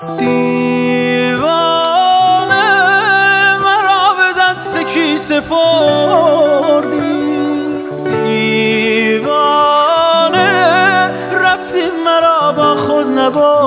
دیوانه مرا به دست کی سپردی، دیوانه رفتی مرا با خود نبردی.